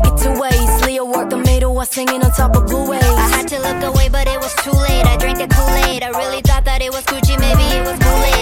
take it two ways. Leo worked the middle while singing on top of blue waves. I had to look away, but it was too late. I drank the Kool-Aid. I really thought that it was Gucci, maybe it was Kool-Aid.